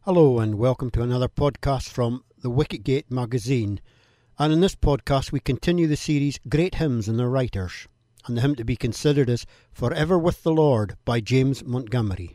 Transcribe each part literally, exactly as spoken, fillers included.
Hello and welcome to another podcast from the Wicketgate magazine. And in this podcast we continue the series Great Hymns and Their Writers, and the hymn to be considered is Forever with the Lord by James Montgomery.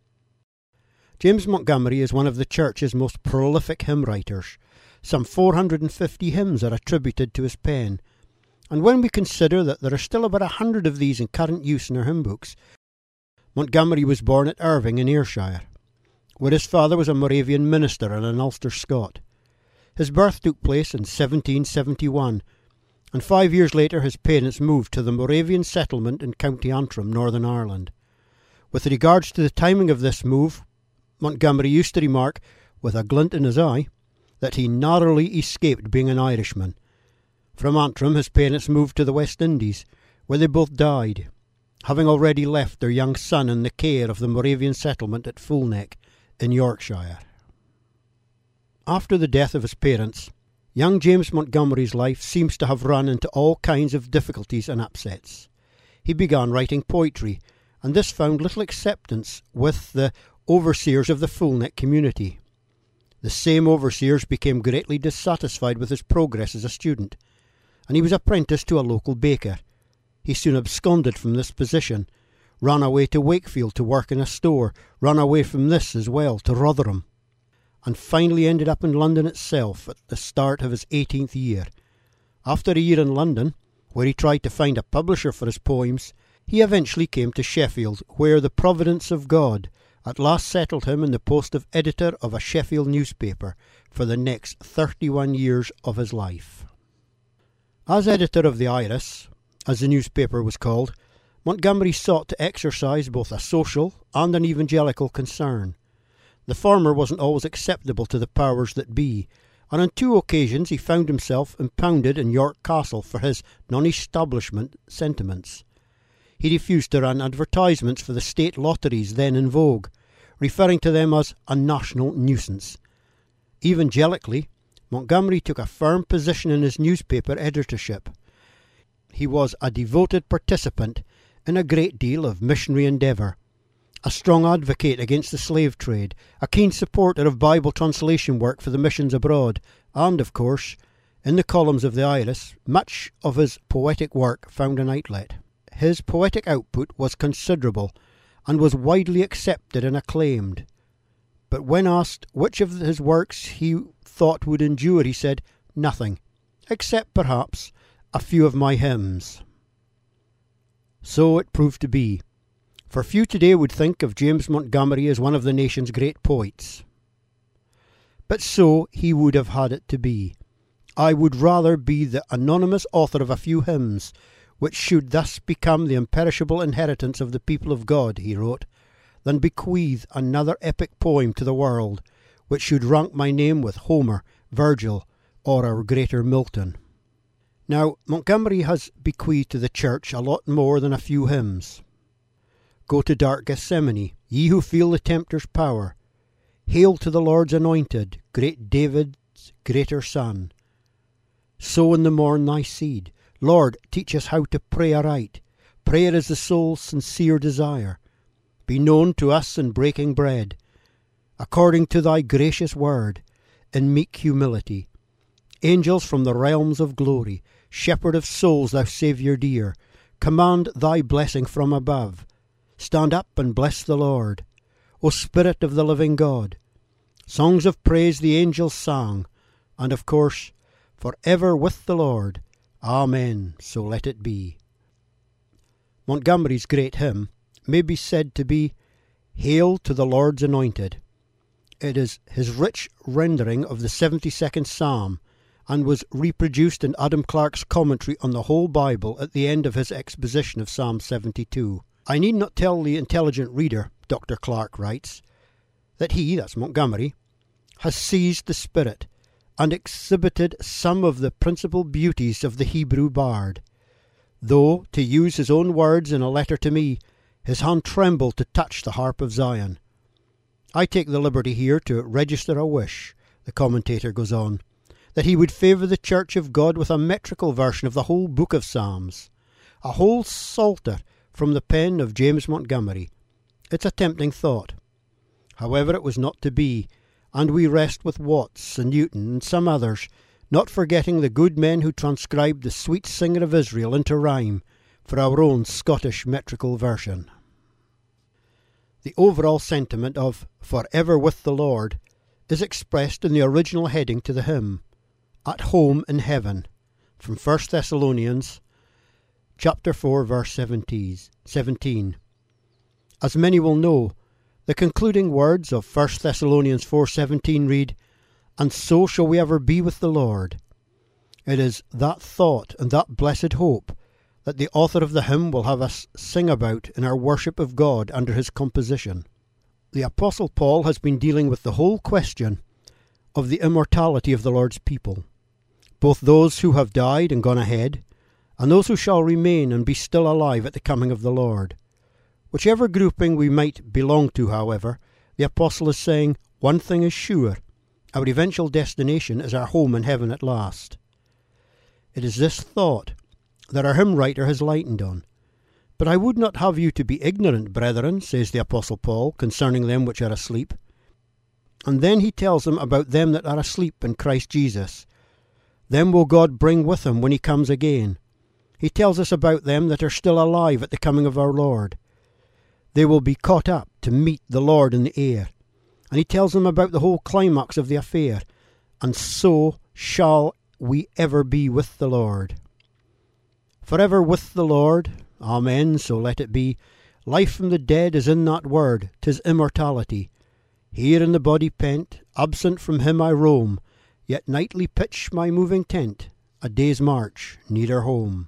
James Montgomery is one of the Church's most prolific hymn writers. Some four hundred fifty hymns are attributed to his pen, and when we consider that there are still about a hundred of these in current use in our hymn books, Montgomery was born at Irving in Ayrshire, where his father was a Moravian minister and an Ulster Scot. His birth took place in seventeen seventy-one, and five years later his parents moved to the Moravian settlement in County Antrim, Northern Ireland. With regards to the timing of this move, Montgomery used to remark, with a glint in his eye, that he narrowly escaped being an Irishman. From Antrim his parents moved to the West Indies, where they both died, having already left their young son in the care of the Moravian settlement at Fulneck in Yorkshire. After the death of his parents, young James Montgomery's life seems to have run into all kinds of difficulties and upsets. He began writing poetry, and this found little acceptance with the overseers of the Fulneck community. The same overseers became greatly dissatisfied with his progress as a student, and he was apprenticed to a local baker. He soon absconded from this position, ran away to Wakefield to work in a store, ran away from this as well to Rotherham, and finally ended up in London itself at the start of his eighteenth year. After a year in London, where he tried to find a publisher for his poems, he eventually came to Sheffield, where the providence of God at last settled him in the post of editor of a Sheffield newspaper for the next thirty-one years of his life. As editor of the Iris, as the newspaper was called, Montgomery sought to exercise both a social and an evangelical concern. The former wasn't always acceptable to the powers that be, and on two occasions he found himself impounded in York Castle for his non-establishment sentiments. He refused to run advertisements for the state lotteries then in vogue, referring to them as a national nuisance. Evangelically, Montgomery took a firm position in his newspaper editorship. He was a devoted participant in a great deal of missionary endeavour, a strong advocate against the slave trade, a keen supporter of Bible translation work for the missions abroad, and, of course, in the columns of the Iris, much of his poetic work found an outlet. His poetic output was considerable, and was widely accepted and acclaimed. But when asked which of his works he thought would endure, he said, "Nothing, except perhaps a few of my hymns." So it proved to be, for few today would think of James Montgomery as one of the nation's great poets. But so he would have had it to be. "I would rather be the anonymous author of a few hymns, which should thus become the imperishable inheritance of the people of God," he wrote, "than bequeath another epic poem to the world, which should rank my name with Homer, Virgil, or our greater Milton." Now, Montgomery has bequeathed to the Church a lot more than a few hymns. "Go to dark Gethsemane, ye who feel the tempter's power. Hail to the Lord's anointed, great David's greater son. Sow in the morn thy seed. Lord, teach us how to pray aright. Prayer is the soul's sincere desire. Be known to us in breaking bread, according to thy gracious word, in meek humility. Angels from the realms of glory, shepherd of souls, thou Saviour dear, command thy blessing from above. Stand up and bless the Lord, O Spirit of the living God." Songs of praise the angels sang, and of course, "Forever with the Lord. Amen, so let it be." Montgomery's great hymn may be said to be "Hail to the Lord's Anointed." It is his rich rendering of the seventy-second Psalm, and was reproduced in Adam Clarke's commentary on the whole Bible at the end of his exposition of Psalm seventy-two. "I need not tell the intelligent reader," Doctor Clarke writes, "that he," that's Montgomery, "has seized the spirit and exhibited some of the principal beauties of the Hebrew bard, though, to use his own words in a letter to me, his hand trembled to touch the harp of Zion. I take the liberty here to register a wish," the commentator goes on, "that he would favour the Church of God with a metrical version of the whole book of Psalms, a whole psalter from the pen of James Montgomery. It's a tempting thought. However, it was not to be, and we rest with Watts and Newton and some others, not forgetting the good men who transcribed the sweet Singer of Israel into rhyme for our own Scottish metrical version. The overall sentiment of "For ever with the Lord" is expressed in the original heading to the hymn, "At Home in Heaven," from First Thessalonians chapter four, verse seventeen. As many will know, the concluding words of First Thessalonians four seventeen read, "And so shall we ever be with the Lord." It is that thought and that blessed hope that the author of the hymn will have us sing about in our worship of God under his composition. The Apostle Paul has been dealing with the whole question of the immortality of the Lord's people, both those who have died and gone ahead, and those who shall remain and be still alive at the coming of the Lord. Whichever grouping we might belong to, however, the Apostle is saying, one thing is sure, our eventual destination is our home in heaven at last. It is this thought that our hymn writer has lightened on. "But I would not have you to be ignorant, brethren," says the Apostle Paul, "concerning them which are asleep." And then he tells them about them that are asleep in Christ Jesus. Them will God bring with him when he comes again. He tells us about them that are still alive at the coming of our Lord. They will be caught up to meet the Lord in the air. And he tells them about the whole climax of the affair. "And so shall we ever be with the Lord." Forever with the Lord, amen, so let it be. Life from the dead is in that word, 'tis immortality. Here in the body pent, absent from him I roam, yet nightly pitch my moving tent, a day's march nearer home.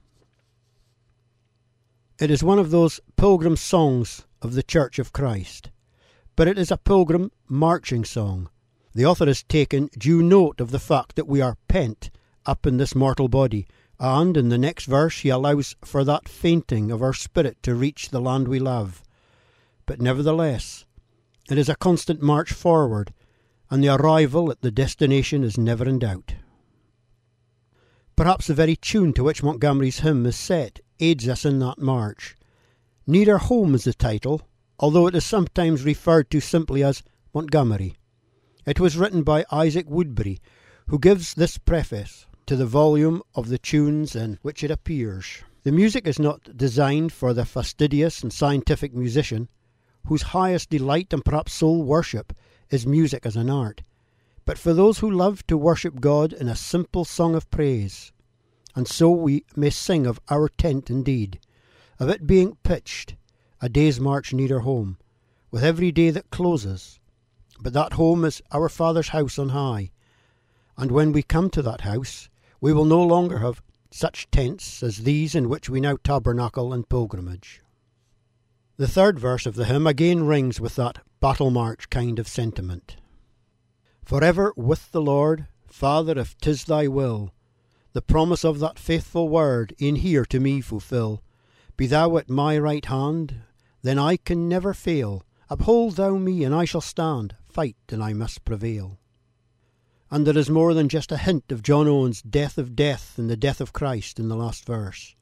It is one of those pilgrim songs of the Church of Christ, but it is a pilgrim marching song. The author has taken due note of the fact that we are pent up in this mortal body, and in the next verse he allows for that fainting of our spirit to reach the land we love. But nevertheless, it is a constant march forward, and the arrival at the destination is never in doubt. Perhaps the very tune to which Montgomery's hymn is set aids us in that march. "Nearer Home" is the title, although it is sometimes referred to simply as Montgomery. It was written by Isaac Woodbury, who gives this preface to the volume of the tunes in which it appears. The music is not designed for the fastidious and scientific musician, whose highest delight and perhaps sole worship is music as an art, but for those who love to worship God in a simple song of praise. And so we may sing of our tent indeed, of it being pitched, a day's march nearer home, with every day that closes. But that home is our Father's house on high, and when we come to that house, we will no longer have such tents as these in which we now tabernacle in pilgrimage. The third verse of the hymn again rings with that battle march kind of sentiment. "Forever with the Lord, Father, if 'tis thy will, the promise of that faithful word e'en here to me fulfill. Be thou at my right hand, then I can never fail. Uphold thou me, and I shall stand, fight, and I must prevail." And there is more than just a hint of John Owen's death of death and the death of Christ in the last verse.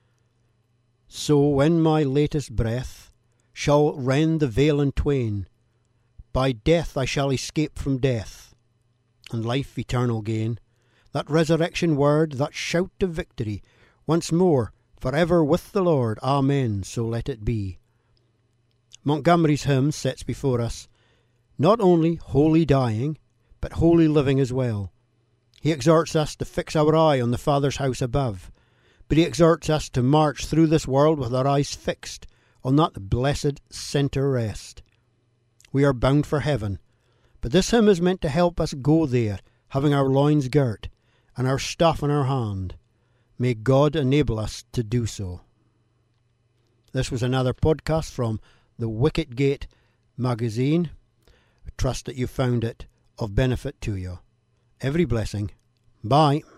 "So when my latest breath shall rend the veil in twain, by death I shall escape from death, and life eternal gain. That resurrection word, that shout of victory, once more, forever with the Lord, amen, so let it be." Montgomery's hymn sets before us not only holy dying, but holy living as well. He exhorts us to fix our eye on the Father's house above, but he exhorts us to march through this world with our eyes fixed on that blessed centre rest. We are bound for heaven, but this hymn is meant to help us go there, having our loins girt and our staff in our hand. May God enable us to do so. This was another podcast from the Wicket Gate magazine. I trust that you found it of benefit to you. Every blessing. Bye.